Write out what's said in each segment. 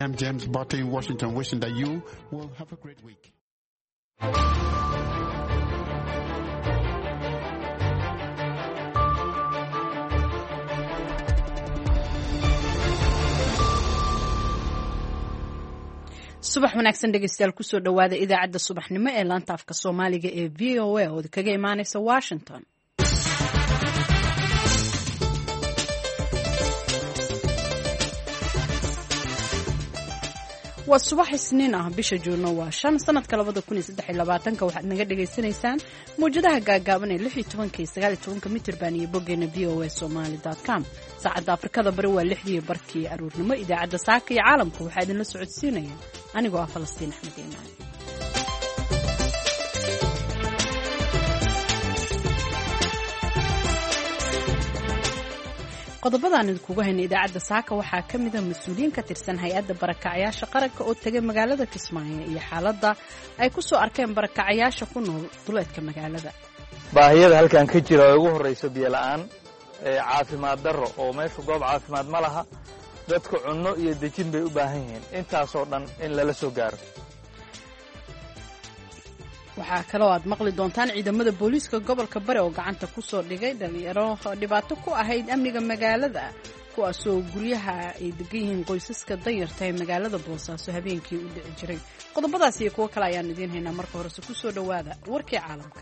I'm James Botte in Washington, wishing that you will have a great week. subax wanaagsan dhegeystayaal kusoo dhawaada idaacadda subaxnimo ee laanta afka Soomaaliga ee VOA oo kaga imaanaysa Washington. waa subax isniin ah bisha Juun waa 5 sanadka 2023 waxaad naga dhageysanaysaan muujadaha gaagaaban ee 16-19 mitir baan iyo bogeena voasomali.com saacada Afrikada bari waa 6 barkii aroornimo idaacadda saaka iyo caalamka waxaa idin la socodsiinaya anigoo ah Falastiin Axmed Iimaan. qodobadaan idinkugu haynay idaacadda saaka waxaa ka mid ah mas'uuliyiin ka tirsan hay-adda barakacayaasha qaranka oo tagay magaalada Kismaayo iyo xaaladda ay ku soo arkeen barakacayaasha ku nool duleedka magaalada. baahiyada halkan ka jira oo ugu horeyso biyo la'aan caafimaad darro oo meesha goob caafimaad ma laha dadku cunno iyo dejin bay u baahan yihiin intaas oo dhan in lala soo gaaro. waxaa kaloo aad maqli doontaan ciidamada booliiska gobolka Bari oo gacanta ku soo dhigay dhalinyaro dhibaato ku ahayd amniga magaalada kuwaasoo guryaha ay degan yihiin qoysaska danyarta ee magaalada Boosaaso habeenkii u dhici jiray. qodobadaas iyo kuwo kale ayaan idiin haynaa marka hore ku soo dhawaada warkii caalamka.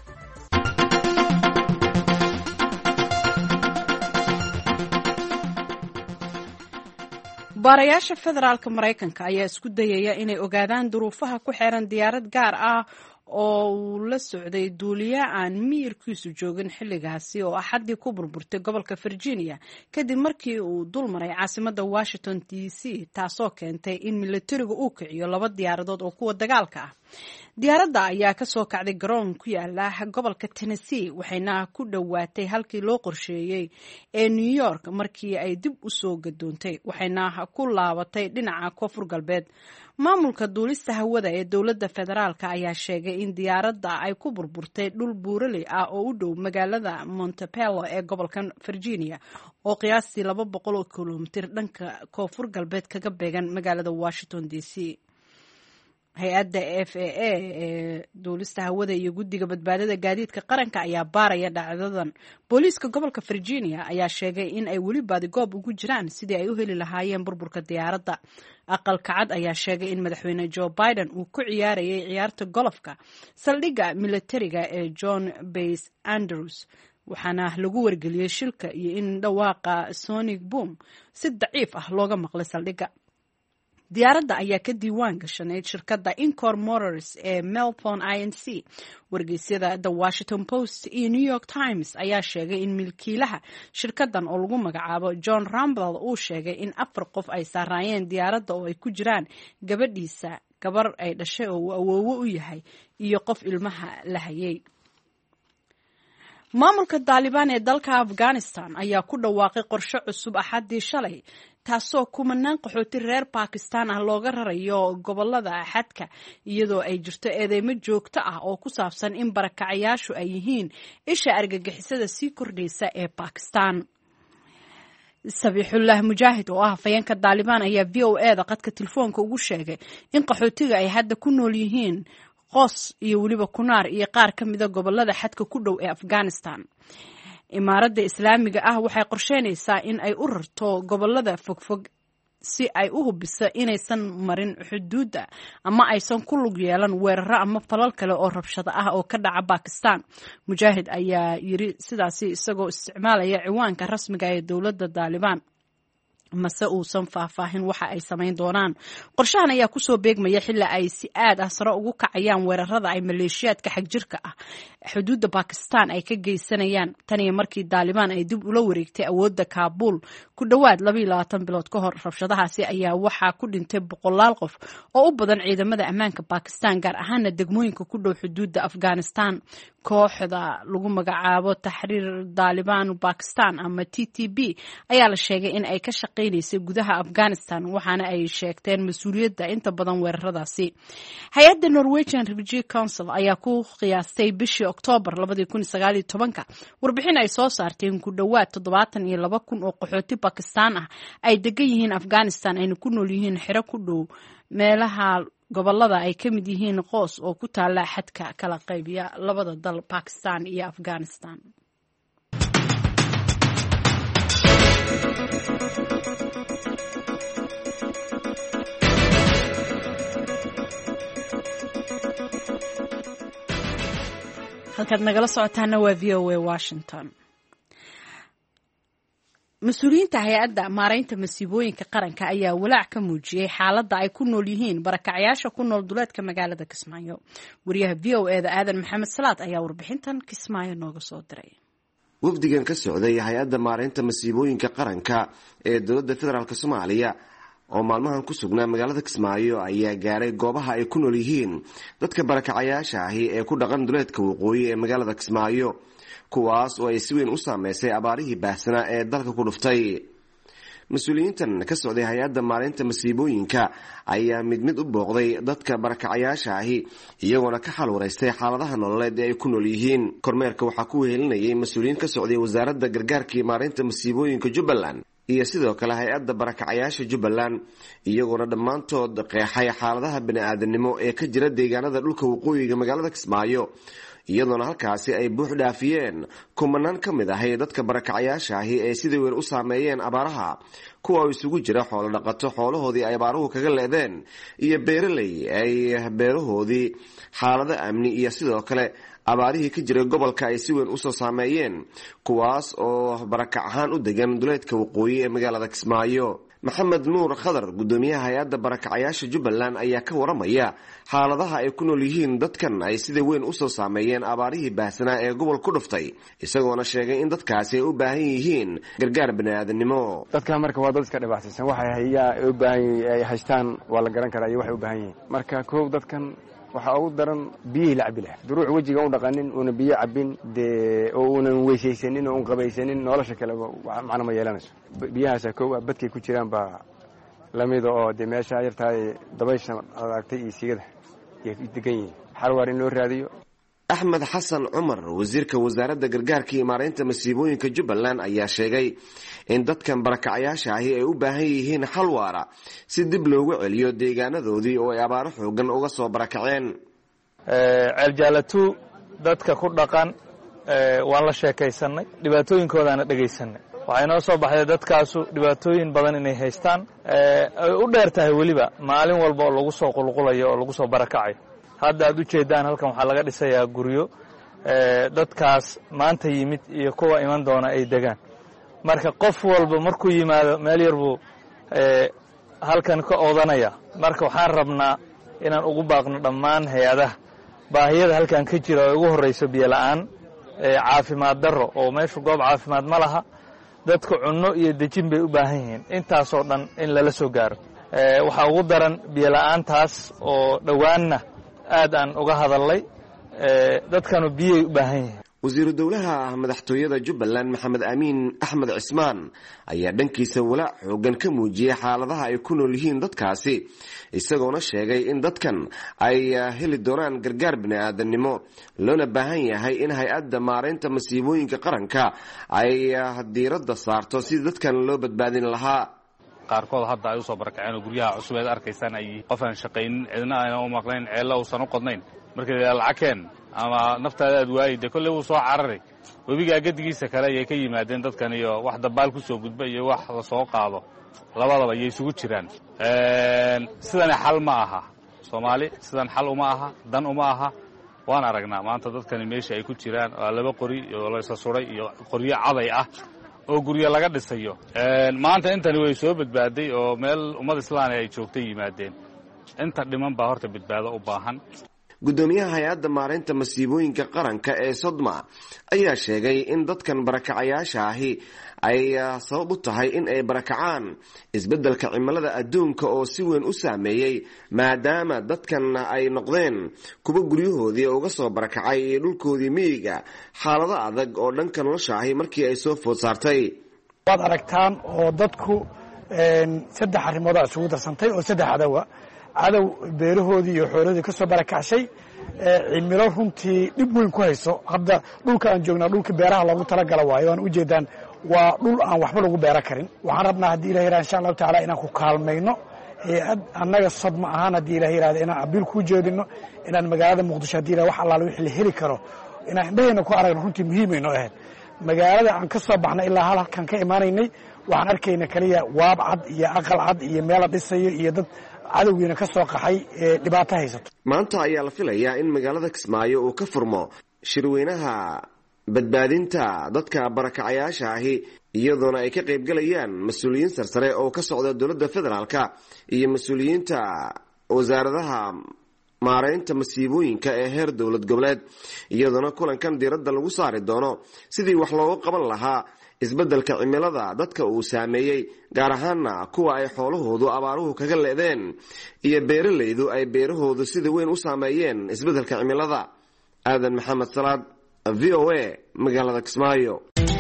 baarayaasha federaalka Mareykanka ayaa isku dayaya inay ogaadaan duruufaha ku xeeran diyaarad gaar ah oo uu la socday duuliye aan miyirkiisu joogin xilligaasi oo axadii ku burburtay gobolka Virginia kadib markii uu dul maray caasimadda Washington DC taasoo keentay in militarigu uu kiciyo 2 diyaaradood oo kuwa dagaalka ah. diyaaradda ayaa ka soo kacday garoon ku yaala gobolka Tennessee waxayna ku dhawaatay halkii loo qorsheeyay ee New York markii ay dib u soo gadoontay waxayna ku laabatay dhinaca koonfur galbeed. maamulka duulista hawada ee dowladda federaalka ayaa sheegay in diyaaradda ay ku burburtay dhul buuraley ah oo u dhow magaalada Montebello ee gobolka Virginia oo qiyaastii 200 kilomitir dhanka koonfur galbeed kaga beegan magaalada Washington DC. hay-adda FAA ee duulista hawada iyo guddiga badbaadada gaadiidka qaranka ayaa baaraya dhacdadan. booliiska gobolka Virginia ayaa sheegay in ay weli baadigoob ugu jiraan sidii ay u heli lahaayeen burburka diyaaradda. aqalka cad ayaa sheegay in madaxweyne Joe Biden uu ku ciyaarayay ciyaarta golofka saldhigga militariga ee John Bass Andrews waxaana lagu wargeliyay shilka iyo in dhawaaqa sonic boom si daciif ah looga maqlay saldhigga. diyaaradda ayaa ka diiwaan gashaneyd shirkadda Incor Motors ee Melbourne INC. wargeysyada The Washington Post iyo New York Times ayaa sheegay in milkiilaha shirkaddan oo lagu magacaabo John Ramble uu sheegay in 4 qof ay saaraayeen diyaaradda oo ay ku jiraan gabadhiisa, gabar ay dhashay oo uu awoowo u yahay iyo qof ilmaha la hayay. maamulka Taliban ee dalka Afghanistan ayaa ku dhawaaqay qorshe cusub axadii shalay taasoo kumanaan qaxooti reer Pakistan ah looga rarayo gobolada xadka iyadoo ay jirto eedeymo joogto ah oo ku saabsan in barakacayaashu ay yihiin isha argagixisada sii kordhaysa ee Pakistan. Sabiixullah Mujaahid oo ah hafayeenka Taliban ayaa VOA-da qadka telefoonka ugu sheegay in qaxootiga ay hadda ku nool yihiin Qos iyo waliba Kunar iyo qaar ka mid ah gobolada xadka ku dhow ee Afghanistan. imaaradda islaamiga ah waxay qorsheynaysaa in ay u rarto gobolada fogfog si ay u hubiso inaysan marin xuduudda ama aysan ku lug yeelan weeraro ama falal kale oo rabshado ah oo ka dhaca Pakistan. Mujaahid ayaa yiri sidaasi isagoo isticmaalaya ciwaanka rasmiga ee dowladda Taliban mase uusan faahfaahin waxa ay samayn doonaan. qorshahan ayaa ku soo beegmaya xilli ay si aad ah sare ugu kacayaan weerarada ay maleeshiyaadka xagjirka ah xuduudda Pakistan ay ka geysanayaan tan iyo markii Taliban ay dib ula wareegtay awoodda Kabul ku dhawaad 22 bilood ka hor. rabshadahaasi ayaa waxaa ku dhintay 100 qof oo u badan ciidamada ammaanka Pakistan gaar ahaan degmooyinka ku dhow xuduudda Afghanistan. kooxda lagu magacaabo Tahriir Taliban Pakistan ama TTP ayaa la sheegay in ay ka shaqaynaysay gudaha Afghanistan waxaana ay sheegteen mas-uuliyadda inta badan weeraradaasi. Hay-adda Norwegian Refugee Council ayaa ku qiyaastay bishii Oktoobar 2019 warbixin ay soo saartay in ku dhowaad 72,000 oo qaxooti Bakistaan ah ay degan yihiin Afghanistan ayna ku nool yihiin xero ku dhow meelaha gobolada ay ka mid yihiin Qoos oo ku taala xadka kala qaybiya labada dal Pakistan iyo Afghanistan. halkaad nagala socotaana waa VOA Washington. mas-uuliyiinta hay-adda maaraynta masiibooyinka qaranka ayaa walaac ka muujiyey xaaladda ay ku nool yihiin barakacyaasha ku nool duleedka magaalada Kismaayo. wariyaha VOA-da Aadan Maxamed Salaad ayaa warbixintan Kismaayo nooga soo diray. wafdigan ka socday hay-adda maaraynta masiibooyinka qaranka ee dowladda federaalk Soomaaliya oo maalmahan ku sugnaa magaalada Kismaayo ayaa gaaray goobaha ay ku nool yihiin dadka barakacayaasha ahi ee ku dhaqan duleedka waqooyi ee magaalada Kismaayo, kuwaas oo ay si weyn u saameysay abaarihii baahsanaa ee dalka ku dhuftay. mas-uuliyiintan ka socday hay-adda maareynta masiibooyinka ayaa mid mid u booqday dadka barakacayaasha ahi iyagoona ka xal wareystay xaaladaha nololeed ee ay ku nool yihiin. kormeerka waxaa ku wehelinayay mas-uuliyiin ka socday wasaaradda gargaarka iyo maareynta masiibooyinka Jubbaland iyo sidoo kale hay-adda barakacayaasha Jubbaland, iyagoona dhammaantood qeexay xaaladaha bani-aadanimo ee ka jira deegaanada dhulka waqooyiga magaalada Kismaayo, iyadoona halkaasi ay buux dhaafiyeen kumanaan ka mid ahay dadka barakacayaasha ahi ee sida weyn u saameeyeen abaaraha, kuwa isugu jira xoolo dhaqato xoolahoodii ay abaaruhu kaga leedeen iyo beeraley ay beerahoodii xaalado amni iyo sidoo kale abaarihii ka jiray gobolka ay si weyn usoo saameeyeen, kuwaas oo barakac ahaan u degan duleedka waqooyi ee magaalada Kismaayo. maxamed nuur khadar, gudoomiyaha hay-adda barakacayaasha Jubbaland, ayaa ka waramaya xaaladaha ay ku nool yihiin dadkan ay sida weyn usoo saameeyeen abaarihii baahsanaa ee gobol ku dhuftay, isagoona sheegay in dadkaasi ay u baahan yihiin gargaar bani-aadanimo. dadkan marka waa dad iska dhibaataysan, waxay u baahan ay haystaan waa la garan karaa iyo waxay u baahan yihiin. marka koow dadkan waxaa ugu daran biyihii la cabi lahaa, duruuc wejiga u dhaqanin, una biyo cabin dee oo unan weysaysanin oo un qabaysanin, nolosha kale macna ma yeelanayso. biyahaasa koow ah, badkay ku jiraan baa lamida oo dee meesha yartahay dabaysha aragtay iyo sigada iyo degan yihiin, xalwaar in loo raadiyo. axmed xasan cumar, wasiirka wasaaradda gargaarka iyo maareynta masiibooyinka Jubbaland, ayaa sheegay in dadkan barakacayaasha ahi ay u baahan yihiin xal waara si dib loogu celiyo deegaanadoodii oo ay abaaro xoogan uga soo barakaceen. ceeljaalatu dadka ku dhaqan waan la sheekaysanay, dhibaatooyinkoodaana dhegaysanay. waxay noo soo baxday dadkaasu dhibaatooyin badan inay haystaan, ay u dheer tahay weliba maalin walba oo lagu soo qulqulayo oo lagu soo barakacayo. hadda aad u jeedaan halkan waxaa laga dhisayaa guryo dadkaas maanta yimid iyo kuwa iman doona ay degaan. marka qof walba markuu yimaado meel yar buu halkan ka oodanaya. marka waxaan rabnaa inaan ugu baaqno dhammaan hay-adaha baahiyada halkan ka jira oo ugu horrayso biyo la'aan, caafimaad darro oo meeshu goob caafimaad ma laha, dadka cunno iyo dejin bay u baahan yihiin. intaasoo dhan in lala soo gaaro. waxaa ugu daran biyo la'aantaas oo dhowaanna aad aan uga hadalnay, dadkanu biyay u baahan yihiin. wasiiru dowlaha madaxtooyada Jubbaland Maxamed Amiin Axmed Cismaan ayaa dhankiisa walaac xoogan ka muujiyey xaaladaha ay ku nool yihiin dadkaasi, isagoona sheegay in dadkan ay heli doonaan gargaar bini-aadanimo, loona baahan yahay in hay-adda maareynta masiibooyinka qaranka ay diiradda saarto sidii dadkan loo badbaadin lahaa. qaarkood hadda ay usoo barakaceen oo guryaha cusubeed arkaysaan ay qof aan shaqaynin, cidna ayna u maqnayn, ceello uusan u qodnayn. markii lacageen ama naftaada aad waayay dee kolley wuu soo cararay. webigaa gedigiisa kale ayay ka yimaadeen dadkan, iyo wax dabaal ku soo gudba iyo wax la soo qaado, labadaba ayay isugu jiraan. sidani xal ma aha Soomaali, sidan xal uma aha, dan uma aha. waan aragnaa maanta dadkani meesha ay ku jiraan, waa laba qori oo laysa suray iyo qoryo caday ah oo guryo laga dhisayo. maanta intani way soo badbaaday oo meel ummad islaami ay joogtay yimaadeen. inta dhiman baa horta badbaado u baahan. gudoomiyaha hay-adda maareynta masiibooyinka qaranka ee Sodma ayaa sheegay in dadkan barakacayaasha ahi ay sabab u tahay in ay barakacaan isbeddelka cimilada adduunka oo si weyn u saameeyey, maadaama dadkan ay noqdeen kuwa guryahoodii uga soo barakacay iyo dhulkoodii miyiga xaalado adag oo dhanka nolosha ahi markii ay soo food saartay. waad aragtaan oo dadku saddex arrimoodaa isugu darsantay oo saddex cadow beerahoodii iyo xoolahoodii ka soo barakacshay cimilo runtii dhib weyn ku hayso. hadda dhulka aan joognaa dhulka beeraha loogu talagala waayo aan ujeedaan waa dhul aan waxba lagu beera karin. waxaan rabnaa haddii ilaha yirahdo insha allahu tacaala inaan ku kaalmayno hay-ad annaga sod ma ahaan haddii ilaha yirahdo inaan abiil kuu jeedino inaan magaalada muqdisho haddii ilaha wax allaale wixii la heli karo inaan indhahayna ku aragno runtii muhiimay noo ahayd. magaalada aan ka soo baxnay ilaa halkan ka imaanaynay waxaan arkayna kaliya waab cad iyo aqal cad iyo meel la dhisayo iyo dad cadowgiina ka soo qaxay ee dhibaato haysato. maanta ayaa la filayaa in magaalada Kismaayo uu ka furmo shirweynaha badbaadinta dadka barakacayaasha ahi iyadoona ay ka qayb galayaan mas'uuliyiin sarsare oo ka socda dowladda federaalka iyo mas'uuliyiinta wasaaradaha maareynta masiibooyinka ee heer dowlad goboleed iyadoona kulankan diiradda lagu saari doono sidii wax looga qaban lahaa isbeddelka cimilada dadka uu saameeyey gaar ahaana kuwa ay xoolahoodu abaaruhu kaga leedeen iyo beeralaydu ay beerahoodu sida weyn u saameeyeen isbeddelka cimilada. aadan maxamed salaad VOA magaalada Kismaayo.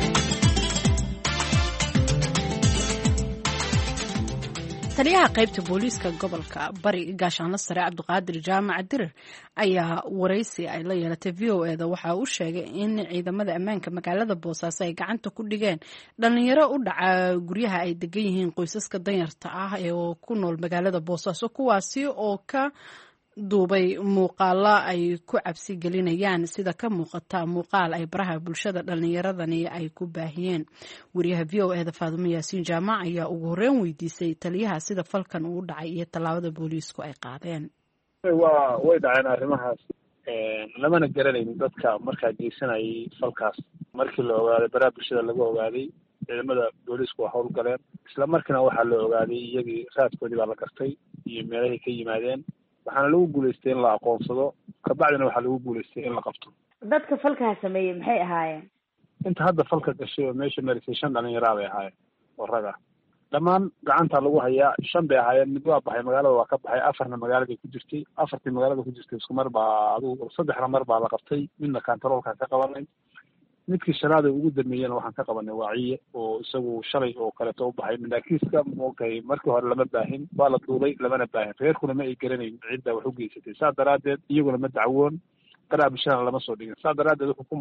taliyaha qaybta booliiska gobolka bari gaashaanle sare cabdiqaadir jaamac dirir ayaa waraysi ay la yeelatay VOA-da waxa uu sheegay in ciidamada ammaanka magaalada boosaaso ay gacanta ku dhigeen dhalinyaro u dhaca guryaha ay degan yihiin qoysaska danyarta ah ee ku nool magaalada boosaaso kuwaasi oo ka duubay muuqaalo ay ku cabsi gelinayaan sida ka muuqata muuqaal ay baraha bulshada dhalinyaradani ay ku baahiyeen. wariyaha VOA-da Faadumo Yaasiin Jaamac ayaa ugu horreyn weydiisay taliyaha sida falkan uu dhacay iyo tallaabada booliisku ay qaadeen. way dhaceen arrimahaas lamana garanaynin dadka markaa geysanayay falkaas. markii la ogaaday baraha bulshada laga ogaaday ciidamada booliisku waa howlgaleen isla markiina waxaa la ogaaday iyagii raadkoodii baa la gartay iyo meelahay ka yimaadeen waxaana lagu guulaystay in la aqoonsado kabacdina waxaa lagu guulaystay in la qabto. dadka falkaa sameeyey maxay ahaayeen? inta hadda falka gashay oo meesha marisay 5 dhalinyaro bay ahaayeen oo rag ah. dhammaan gacanta lagu hayaa 5 bay ahaayeen. mid waa baxay magaalada waa ka baxay 4na magaalada ku jirtay 4tii magaalada ku jirtay isku mar baa adigu 3 mar baa la qabtay midna kantaroolka ka qabanay. midkii shanaad ugu dambeeyana waxaan ka qabanay waaciye oo isagu shalay oo kale u baxay mindaakiiska moogay markii hore lama baahin waa la duulay lamana baahin reerkuna ma ay garanayn cidda wax u geysatay saa daraadeed iyaguna ma dacwoon baraha bulshada lama soo dhigin saa daraadeed wuxuu ku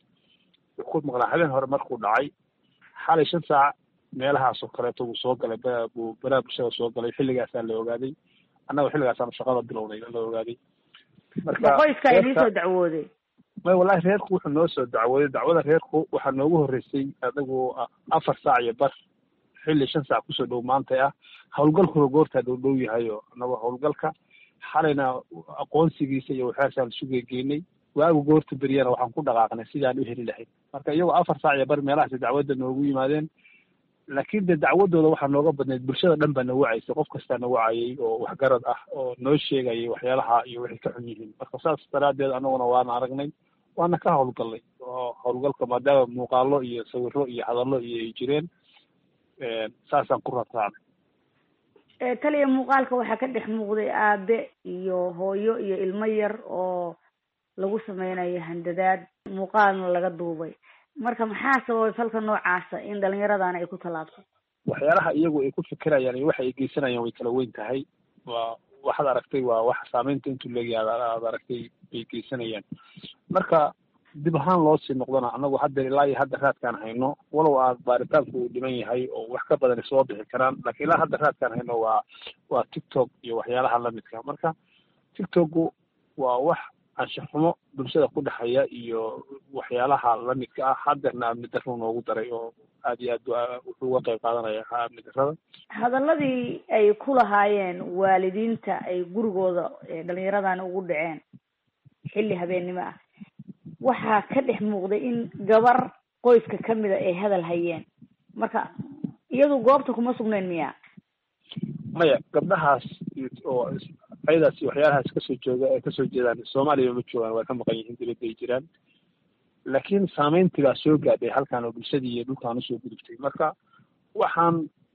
maqnaa habeen hore markuu dhacay xalay 5 saac meelahaas oo kaleeto uu soo galay baraha bulshada soo galay xilligaasaa la ogaaday annaga xilligaasaan shaqada bilownay la ogaaday. marka qoyska ay soo dacwooday may wallahi reerku wuxuu noo soo dacwooday dacwada reerku waxaa noogu horreysay adagu 4 saac iyo bar xilli 5 saac kusoo dhow maanta ah howlgalkuna goortaa dhow yahay oo annaga howlgalka xalayna aqoonsigiisa iyo waxaasaan sugeegeynay waagu goorta beriyana waxaan ku dhaqaaqnay sidaan u heli lahayd. marka iyagoo 4 saac iyo bar meelahaas dacwadda noogu yimaadeen laakiin de dacwadooda waxaa nooga badnayd bulshada dhan baa nagu wacaysay qof kastaa nagu wacayay oo waxgarad ah oo noo sheegayay waxyaalaha iyo wixii ka xun yihiin. marka saas daraadeed annaguna waana aragnay waana ka howlgallay oo howlgalka maadaama muuqaalo iyo sawiro iyo hadallo iyo ay jireen saasaan ku raadsaanay. taliya muuqaalka waxaa ka dhex muuqday aabe iyo hooyo iyo ilmo yar oo lagu sameynayo handadaad muuqaalna laga duubay. marka maxaa sababay falka noocaasa in dhalinyaradana ay ku tallaabto? waxyaalaha iyagu ay ku fikirayaan iyo waxa ay geysanayaan way kala weyn tahay. waxaad aragtay waa wax saameynta intuu leeyahay aad aragtay ay geysanayaan. marka dib ahaan loo sii noqdana annagu hadda ilaa iyo hadda raadkaan hayno walow aad baaritaanku uu dhiman yahay oo wax ka badan soo bixi karaan laakiin ilaa hadda raadkaan hayno waa TikTok iyo waxyaalaha lamidka. marka TikToku waa wax anshaxumo bulshada ku dhaxaya iyo waxyaalaha lamidka ah haddana amni darro noogu daray oo aad iyo aad wuxuu uga qayb qaadanaya amni darrada. hadaladii ay ku lahaayeen waalidiinta ay gurigooda dhalinyaradana ugu dhaceen xilli habeennimo ah waxaa ka dhex muuqday in gabar qoyska kamida ay hadal hayeen. marka iyadu goobta kuma sugnayn miya? maya gabdhahaas oo ayadaas waxyaalahaas kasoo jeedaan Soomaaliya ma joogaan waa ka maqan yihiin dibadda ay jiraan laakiin saameyntii baa soo gaadhay halkan oo bulshadii iyo dhulkaan usoo gudubtay. marka waxaan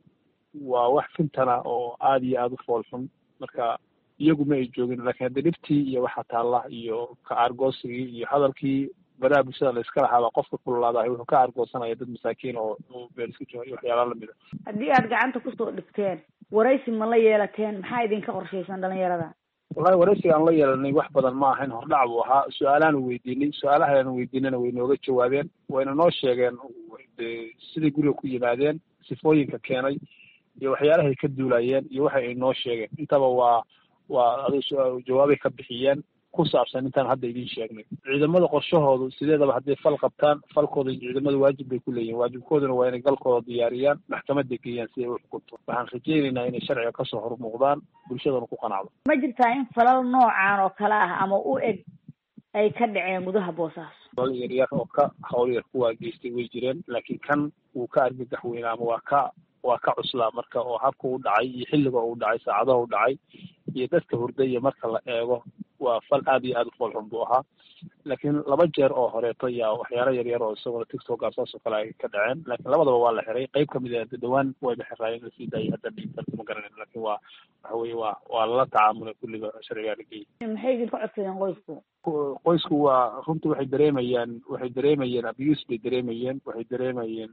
waa wax fintana oo aad iyo aad u foolxun. marka iyagu ma ay joogin laakiin hadda dhibtii iyo waxa taalla iyo ka aargoosigii iyo hadalkii baraha bulshada la iska lahaaba qofka kululaada wuxuu ka argoosanaya dad masaakiin oo beel isku jooga iyo waxyaala lamid a. haddii aad gacanta kusoo dhigteen waraysi ma la yeelateen maxaa idinka qorshaysan dhalinyarada? wallahi waraysiga aan la yeelanay wax badan ma ahayn, hordhac buu ahaa. su-aalaanu weydiinay, su-aalahaanu weydiinana way nooga jawaabeen, wayna noo sheegeen siday guriga ku yimaadeen, sifooyinka keenay iyo waxyaalahay ka duulayeen iyo waxa ay noo sheegeen. intaba waa jawaabay ka bixiyeen ku saabsan intaan hadda idin sheegnay. ciidamada qorshahoodu sideedaba hadday fal qabtaan, falkooda ciidamada waajib bay ku leeyihin. waajibkooduna waa inay galkooda diyaariyaan, maxkamadda geeyaan si ay u xukunto. waxaan rajaynaynaa inay sharciga kasoo hormuuqdaan, bulshadana ku qanacdo. ma jirtaa in falal noocaan oo kale ah ama u eg ay ka dhaceen gudaha Boosaaso? falal yaryar oo ka hawl yar kuwaa geystay way jireen, laakiin kan wuu ka argagax weynaa ama waa ka cuslaa marka oo habka u dhacay iyo xilliga uu dhacay, saacadaha u dhacay iyo dadka hurda iyo marka la eego waa fal aad iyo aad u foolxun buu ahaa. laakiin 2 jeer oo horeeto yaa waxyaalo yaryar oo isaguna TikTok saas oo kale ay ka dhaceen, laakiin labadaba waa la xiray. qayb kamid ah dhawaan way la xiraayeen lasii daayay, hadda dhigtan ma garanayno, laakiin waxa weeye waa lala tacaamulay kulliga sharciga la geeyay. maxay idinka codsadeen qoysku waa runtii waxay dareemayeen abuse bay dareemayeen, waxay dareemayeen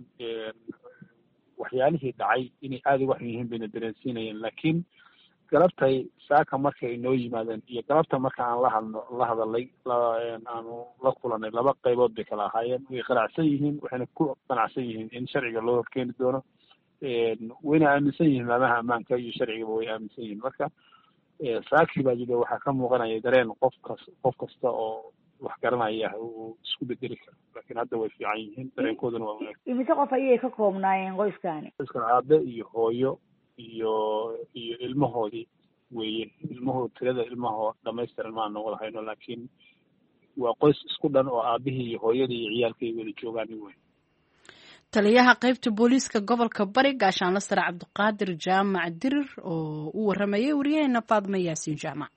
waxyaalihii dhacay inay aada uga xun yihiin bayna dareensiinayeen. laakiin galabtay saaka markay noo yimaadeen iyo galabta marka aan la hadalay aanu la kulanay, 2 qaybood bay kala ahaayeen. way qanacsan yihiin, waxayna ku qanacsan yihiin in sharciga loo horkeeni doono. wayna aaminsan yihiin maamaha ammaanka iyo sharcigaba way aaminsan yihiin. marka saakii baa jira waxaa ka muuqanaya dareen qof kasta oo wax garanaya uu isku bedeli karo, laakiin hadda way fiican yihiin, dareenkooduna waa wanaagsan. imise qof ayay ka koobnaayeen qoyskani? qoyskan aabe iyo hooyo iyo ilmahoodii weeye. tirada ilmahoo dhamaystiran maan wada hayno, laakiin waa qoys isku dhan oo aabihii iyo hooyadii iyo ciyaalkay wada joogaan wey. taliyaha qaybta booliiska gobolka bari gaashaanle sare cabdiqaadir jaamac dirir oo u waramayay wariyaheena faadma yaasiin jaamac.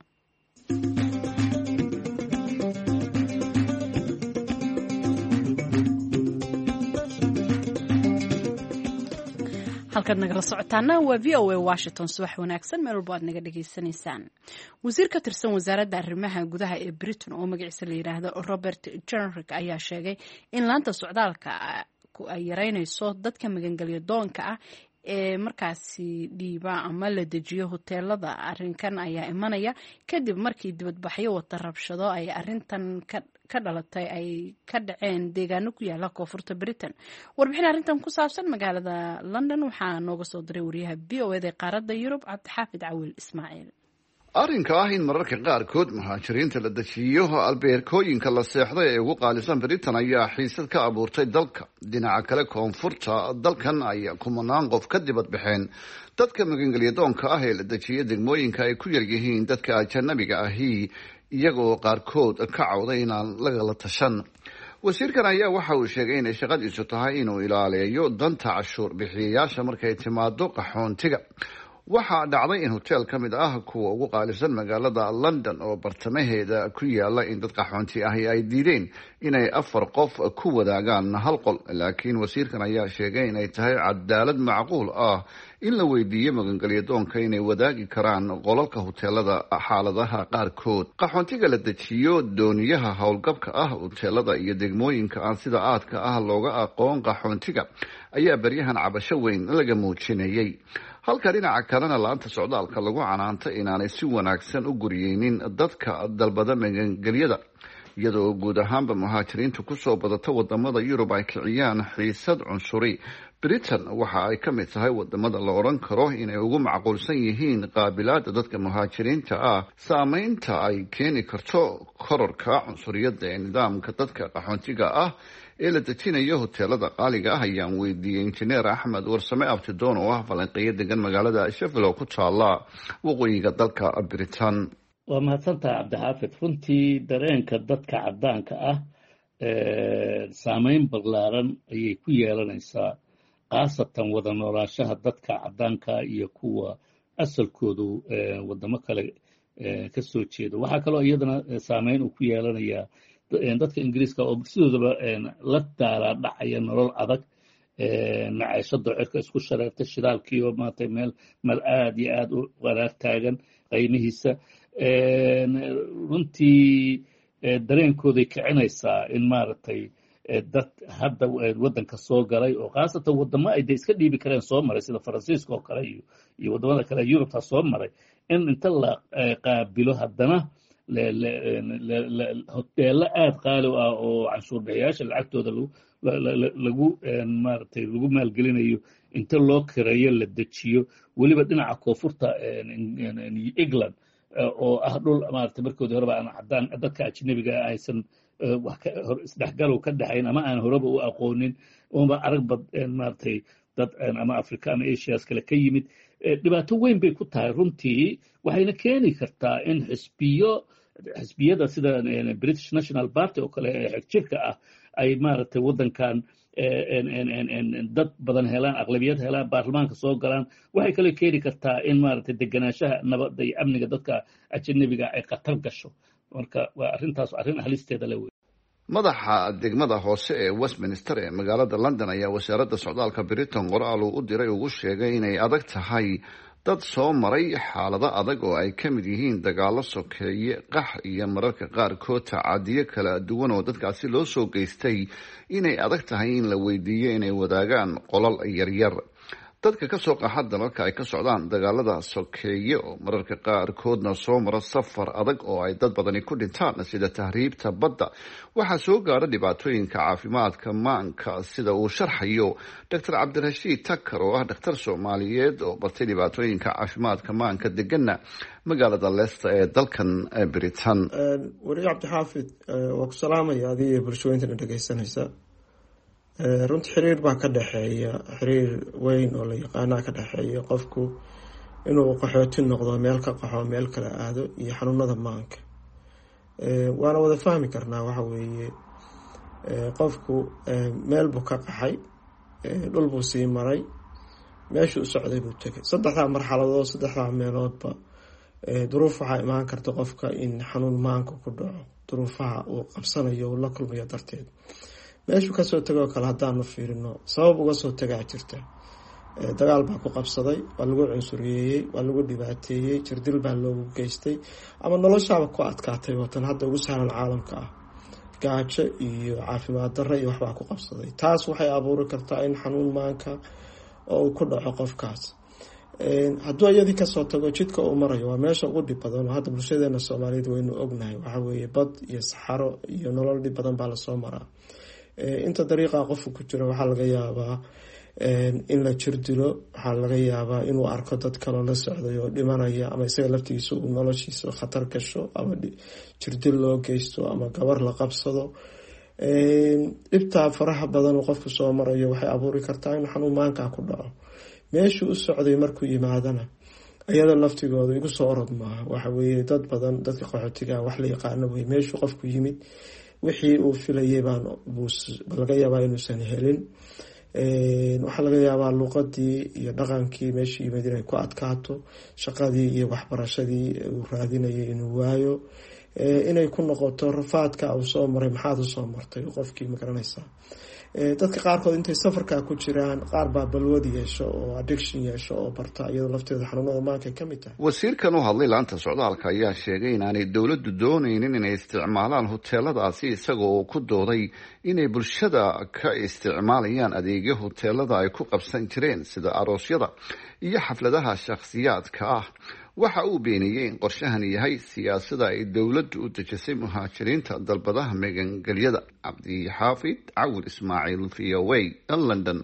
halkaad nagala socotaana waa VOA Washington. subax wanaagsan meel walbo aad naga dhageysanaysaan. wasiir ka tirsan wasaaradda arrimaha gudaha ee Britain oo magaciisa la yiraahdo Robert Jenrick ayaa sheegay in laanta socdaalka ay yareynayso dadka magangelyo doonka ah ee markaasi dhiiba ama la dejiyo hoteelada. arrinkan ayaa imanaya kadib markii dibadbaxyo wata rabshado ay arrintan ka dhalatay ay ka dhaceen deegaano ku yaala koonfurta Britain. warbixin arrintan ku saabsan magaalada London waxaa nooga soo diray wariyaha VOA qaaradda Yurub Cabdixaafid Cawil Ismaaciil. arrinka ah in mararka qaarkood muhaajiriinta la dejiyo albeerkooyinka la seexday ee ugu qaalisan Britain ayaa xiisad ka abuurtay dalka. dhinaca kale koonfurta dalkan ayaa kumanaan qof ka dibad baxeen dadka magangelyo doonka ah ee la dejiyay degmooyinka ay ku yar yihiin dadka ajanabiga ahi, iyagoo qaarkood ka cawday inaan lagala tashan. wasiirkan ayaa waxa uu sheegay inay shaqadiisu tahay inuu ilaaleeyo danta cashuur bixiyayaasha markay timaado qaxoontiga. waxaa dhacday in hoteel ka mid ah kuwa ugu qaalisan magaalada London oo bartamaheeda ku yaala in dad qaxoonti ahi ay diideen inay 4 qof ku wadaagaan hal qol. laakiin wasiirkan ayaa sheegay inay tahay cadaalad macquul ah in la weydiiyo magangelyo doonka inay wadaagi karaan qolalka hoteelada xaaladaha qaarkood. qaxoontiga la dejiyo dooniyaha howlgabka ah, hoteelada iyo degmooyinka aan sida aadka ah looga aqoon qaxoontiga ayaa baryahan cabasho weyn laga muujinayay. halka dhinaca kalena laanta socdaalka lagu canaanta inaanay si wanaagsan u guriyeynin dadka dalbada magangelyada, iyadoo guud ahaanba muhaajiriinta kusoo badata wadamada Yurub ay kiciyaan xiisad cunsuri. Britain waxa ay ka mid tahay wadamada la oran karo inay ugu macquulsan yihiin qaabilaada dadka muhaajiriinta ah. saameynta ay keeni karto kororka cunsuriyada ee nidaamka dadka qaxoontiga ah ee la dejinayo hoteelada qaaliga ah ayaan weydiiyey injineer Axmed Warsame Abtidoon oo ah falanqeeyo degan magaalada Sheffield oo ku taala waqooyiga dalka Britain. waa mahadsantahay Cabdixaafid. runtii dareenka dadka cadaanka ah saameyn ballaaran ayay ku yeelanaysaa, khaasatan wada noolaanshaha dadka cadaanka iyo kuwa asalkoodu wadamo kale ka soo jeeda. waxaa kaloo iyadana saameyn uu ku yeelanayaa dadka Ingiriiska oo sidoodaba la daalaa dhacaya nolol adag, maciishada cirka isku shareertay, shidaalkii oo maantay meel aad iyo aad u wanaag taagan qiimihiisa. runtii dareenkooday kicinaysaa in maaragtay dad hadda waddanka soo galay oo khaasatan waddamo ay de iska dhiibi kareen soo maray sida faransiiska oo kale iyo waddamada kale yurubta soo maray in inta la qaabilo haddana hoteello aad qaali ah oo canshuur bixiyaasha lacagtooda lagu maaragtay lagu maalgelinayo inta loo kireeyo la dejiyo weliba dhinaca koonfurta England oo ah dhul maaragtay markoodii horeba aan caddaan dadka ajnabiga aysan wax isdhexgalow ka dhaxayn ama aan horeba u aqoonin ooma arag maaragtay dad ama Africa ama Asias kale ka yimid dhibaato weyn bay ku tahay runtii waxayna keeni kartaa in xisbiyada sida British National Party oo kale xegjirka ah ay maaragtay waddankan dad badan helaan aqlabiyad helaan baarlamaanka soo galaan waxay kale keeni kartaa in maaragtay deganaanshaha nabadda iyo amniga dadka ajnabiga ay khatar gasho marka waa arrintaas arrin halisteeda le wey madaxa degmada hoose ee Westminster ee magaalada London ayaa wasaaradda socdaalka Britain qoraal u diray ugu sheegay inay adag tahay dad soo maray xaalado adag oo ay ka mid yihiin dagaalo sokeeye qax iyo mararka qaarkood tacadiyo kala duwan oo dadkaasi loo soo geystay inay adag tahay in la weydiiyo inay wadaagaan qolal yaryar dadka ka soo qaxa dalalka ay ka socdaan dagaalada sokeeye oo mararka qaarkoodna soo mara safar adag oo ay dad badani ku dhintaan sida tahriibta badda waxaa soo gaara dhibaatooyinka caafimaadka maanka sida uu sharxayo Dr. Cabdirashiid Takar oo ah dhakhtar Soomaaliyeed oo bartay dhibaatooyinka caafimaadka maanka degana magaalada Leicester ee dalkan Britain. Wariye Cabdixaafid waa ku salaamaya adiga bulshooyinka dhageysanaysa runtii xiriir baa ka dhaxeeya xiriir weyn oo la yaqaana ka dhaxeeya qofku inuu qaxooti noqdo meel ka qaxo meel kala aado iyo xanuunada maanka waana wada fahmi karnaa waxa weeye qofku meel buu ka qaxay dhul buu sii maray meeshuu u socday buu tegay saddexdaa marxaladood saddexdaa meeloodba duruuf waxaa imaan karta qofka in xanuun maanka ku dhaco duruufaha uu qabsanayo uu la kulmayo darteed meeshuu kasoo tegoo kale haddaanu fiirino sabab uga soo tagaa jirta dagaal baa ku qabsaday waa lagu cunsuriyeeyey waa lagu dhibaateeyey jirdil baa loogu geystay ama noloshaaba ku adkaatay watan hadda ugu sahlan caalamka ah gaajo iyo caafimaad darro iyo waxbaa ku qabsaday taas waxay abuuri kartaa in xanuun maanka oo uu ku dhaco qofkaas hadduu iyadii kasoo tago jidka uu marayo waa meesha ugu dhib badan oo hadda bulshadeena Soomaaliyeed waynu ognahay waxa weeye bad iyo saxaro iyo nolol dhib badan baa lasoo maraa inta dariiqa qofku ku jiro waxaa laga yaabaa in la jirdilo waxaa laga yaabaa inuu arko dad kaloo la socday oo dhimanaya ama isaga laftigiisa uu noloshiisa khatar gasho ama jirdil loo geysto ama gabar la qabsado dhibtaa faraha badan oo qofku soo marayo waxay abuuri kartaa in xanuun maanka ku dhaco meeshuu u socday markuu yimaadana iyada laftigooda igu soo orod maaha waxa weeye dad badan dadka qaxootiga wax la yaqaano wey meeshuu qofku yimid wixii uu filayay baan laga yaabaa inuusan helin waxaa laga yaabaa luqadii iyo dhaqankii meeshii yimid inay ku adkaato shaqadii iyo waxbarashadii uu raadinayay inuu waayo inay ku noqoto rafaadka uu soo maray maxaad u soo martay qofkii ma garanaysaa dadka qaarkood intay safarka ku jiraan qaar baa balwad yeesho oo addiction yeesho oo barta iyadoo lafteeda xanuunada maanka ka mid tahay wasiirkan u hadlay laanta socdaalka ayaa sheegay inaanay dowladdu doonaynin inay isticmaalaan hoteeladaasi isagoo uu ku dooday inay bulshada ka isticmaalayaan adeegyo hoteelada ay ku qabsan jireen sida aroosyada iyo xafladaha shakhsiyaadka ah waxa uu beeniyey in qorshahan yahay siyaasada ay dowladdu u dejisay muhaajiriinta dalbadaha magangelyada. Cabdixaafid Cawil Ismaaciil VOA London.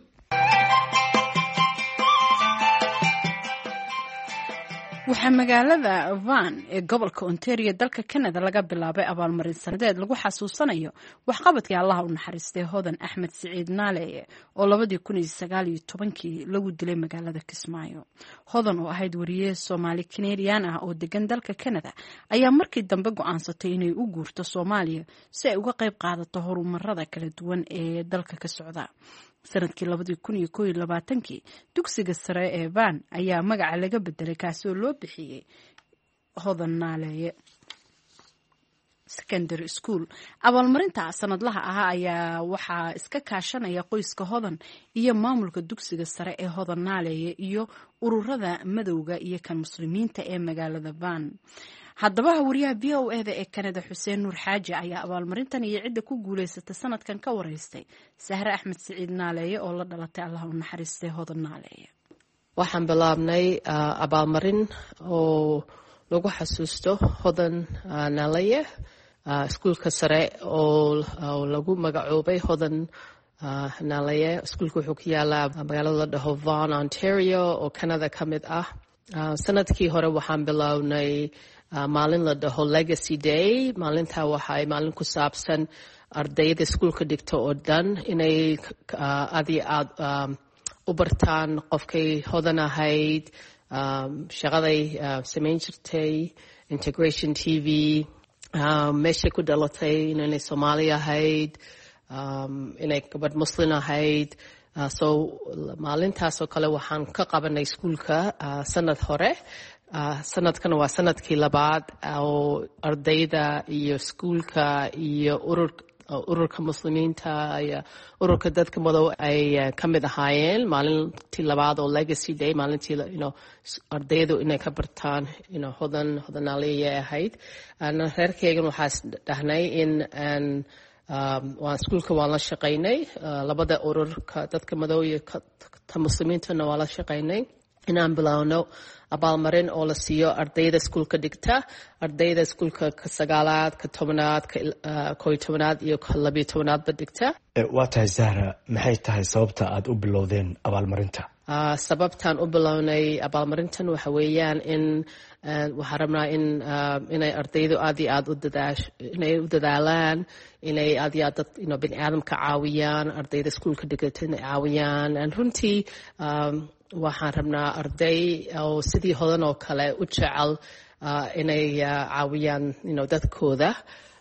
waxaa magaalada Van ee gobolka Ontario dalka Canada laga bilaabay abaalmarin sanadeed lagu xasuusanayo waxqabadkii Allah u naxariistay Hodan Axmed Siciid Naale oo 2019 lagu dilay magaalada Kismaayo. Hodan oo ahayd wariye Soomaali Canadian ah oo degan dalka Canada ayaa markii dambe go'aansatay inay u guurto Soomaaliya si ay uga qayb qaadato horumarada kala duwan ee dalka ka socda. sanadkii 2021 dugsiga sare ee Van ayaa magaca laga bedelay kaasoo loo bixiyay Hodan Naale Secondary School. abaalmarinta sanadlaha ah ayaa waxaa iska kaashanaya qoyska Hodan iyo maamulka dugsiga sare ee Hodan Naale iyo ururada madowga iyo kan muslimiinta ee magaalada Van. haddaba wariyaha v o e da ee kanada xuseen nuur xaaji ayaa abaalmarintan iyo cidda ku guulaysata sanadkan ka wareystay sahre axmed siciid naaleeye oo la dhalatay allah u naxariistay hodan naaleeye. waxaan bilaabnay abaalmarin oo lagu xasuusto hodan naaleeye iskuulka sare oo lagu magacoobay hodan naaleeye. iskuulka wuxuu ku yaalaa magaalada la dhaho Vaughan, Ontario oo Canada ka mid ah. sanadkii hore waxaan bilownay maalin la dhaho Legacy Day. maalintaa waxay maalin ku saabsan ardayda iskuulka dhigta oo dhan inay aad iyo aad u bartaan qofkay hodan ahayd, shaqaday samayn jirtay, Integration TV, meeshay ku dhalatay, inay Soomaali ahayd, inay gabadh Muslim ahayd. so maalintaasoo kale waxaan ka qabanay iskuulka sanad hore. sanadkan waa sanadkii labaad oo ardayda iyo iskuulka iyo ururka muslimiinta iyo ururka dadka madow ay ka mid ahaayeen. maalintii labaad oo Legacy Day, maalintii ardaydu inay ka bartaan hodan naaleeye ahayd. reerkeygan waxaa dhahnay in waan iskuulka waan la shaqaynay, labada ururka dadka madow iyo ta muslimiintana waan la shaqaynay inaan bilowno abaalmarin oo la siiyo ardayda iskuulka dhigta, ardayda iskuulka ka 9aad, ka 10aad, ka 11aad iyo ka 12aadba dhigta. waa tahay Zahra, maxay tahay sababta aad u bilowdeen abaalmarinta? sababtaan u bilownay abaalmarintan waxa weeyaan in waxaan rabnaa inay ardaydu aad iyo aad inay u dadaalaan, inay aad iyo aad dad bini aadamka caawiyaan, ardayda iskuulka dhigata inay caawiyaan. runtii waxaan rabnaa arday oo sidii hodan oo kale u jecel inay caawiyaan dadkooda.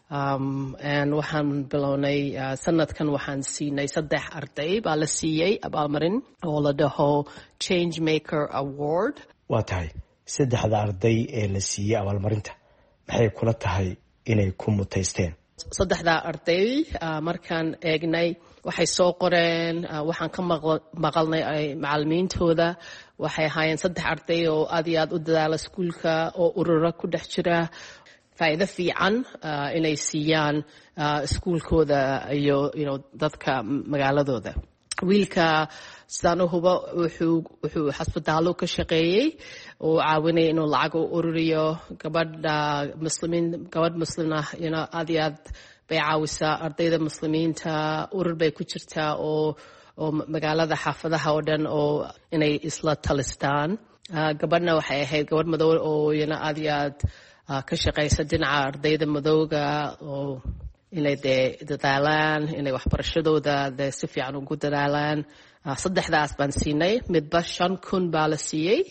waxaan bilownay sanadkan waxaan siinay 3 arday baa la siiyey abaalmarin oo la dhaho Change Maker Award. waa tahay 3 arday ee la siiyey abaalmarinta maxay kula tahay inay ku mutaysteen? 3 arday markaan eegnay waxay soo qoreen, waxaan ka maqalnay macallimiintooda. waxay ahaayeen 3 arday oo aad iyo aad u dadaala iskuulka oo ururo ku dhex jira, faa'iido fiican inay siiyaan iskuulkooda iyo dadka magaaladooda. wiilka sidaan u hubo wuxuu xasbitaallo ka shaqeeyey oo caawinaya inuu lacag u ururiyo. gabadh muslim ah aad iyo aad bay caawisaa ardayda muslimiinta. urur bay ku jirtaa oo magaalada xaafadaha oo dhan oo inay isla talistaan. gabadhna waxay ahayd gabadh madow oo aad iyo aad ka shaqaysa dhinaca ardayda madowga oo inay dadaalaan, inay waxbarashadooda si fiican ugu dadaalaan. 3daas baan siinay, midba 5,000 baa la siiyey.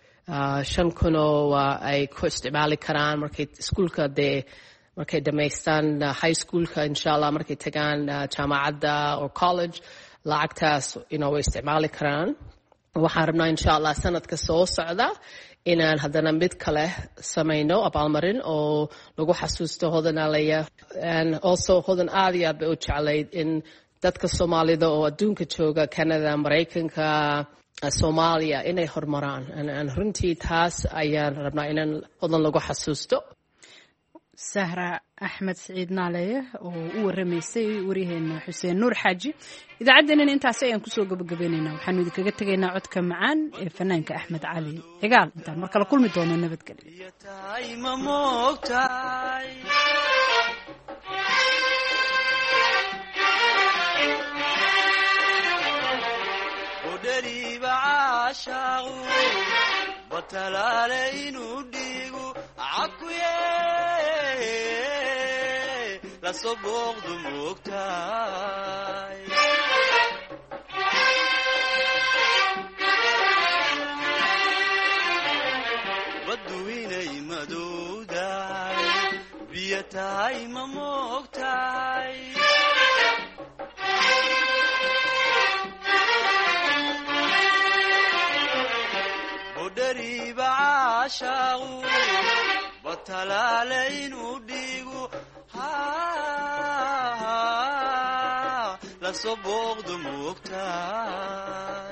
5,000 oo ay ku isticmaali karaan markay iskuulka markay dhamaystaan high schoolka, insha allah markay tagaan jaamacadda oo college, lacagtaas way isticmaali karaan. waxaan rabnaa insha allah sanadka soo socda inaan haddana mid kale samayno abaalmarin oo lagu xasuusto hodan naaleeye. also hodan aad iyo aad bay u jeclayd in dadka Soomaalida oo adduunka jooga, Canada, Maraykanka, Soomaaliya, inay horumaraan. runtii taas ayaan rabnaa inaan hodan lagu xasuusto. sahra axmed siciid naaleeye oo u waramaysay waryaheena xuseen nuur xaaji. idaacaddeenana intaasi ayaan kusoo gabagabaynaynaa. waxaanu idinkaga tegaynaa codka macaan ee fanaanka Axmed Cali Cigaal. intaan mar kale kulmi doono nabadgelyo. lasoboqdu moogtahay baddu inay madowdahay biyo tahay ma moogtahay bodhariiba caashaaqu batalaale inuu dhiigu lasoboqdu moogtahay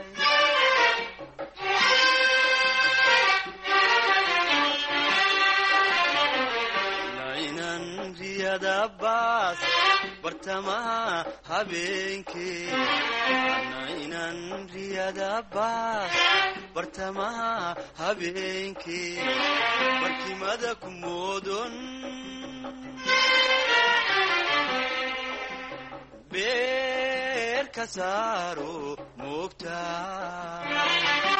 riyada baas bartamaha habeenkii ana inan riyada baas bartamaha habeenkii barkimada ku moodon beer ka saaro moogtaa